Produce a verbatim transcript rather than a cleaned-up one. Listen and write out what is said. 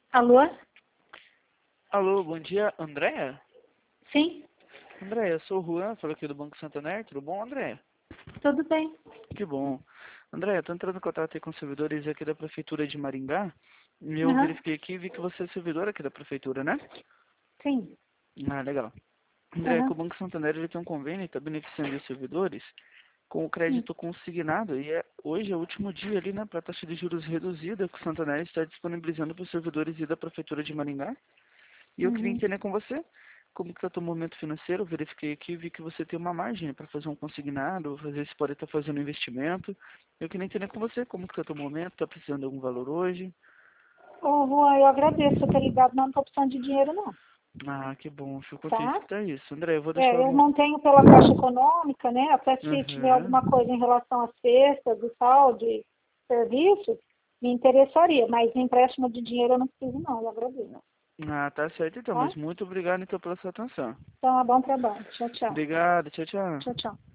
Alô? Alô, bom dia, Andréia? Sim, Andréia, eu sou o Juan, falo aqui do Banco Santander, tudo bom, Andréia? tudo bem. Que bom. Andréia, estou entrando em contato aí com os servidores aqui da Prefeitura de Maringá, e eu Uhum. verifiquei aqui e vi que você é servidor aqui da Prefeitura, né? Sim. Ah, legal. Andréia, que o Uhum. Banco Santander ele tem um convênio e está beneficiando os servidores com o Hum. crédito consignado, e é, hoje é o último dia ali, né, para a taxa de juros reduzida que o Santander está disponibilizando para os servidores e da Prefeitura de Maringá. E eu queria Uhum. entender com você como que está o teu momento financeiro. Eu verifiquei aqui e vi que você tem uma margem para fazer um consignado, às vezes pode estar fazendo um investimento. Eu queria entender com você como que está o teu momento, está precisando de algum valor hoje. Ô, Juan, eu agradeço por ter ligado, mas não estou precisando de dinheiro, não. Ah, que bom, fico contente Tá? que tá isso. André, eu vou deixar É, eu uma... mantenho pela Caixa Econômica, né? Até se tiver alguma Uhum. coisa em relação às cestas e tal, de serviços, me interessaria. Mas empréstimo de dinheiro eu não preciso, não. Eu agradeço. Ah, tá certo então, Tá? mas muito obrigado então pela sua atenção. Então, bom trabalho. Tchau, tchau. Obrigado, tchau, tchau. Tchau, tchau.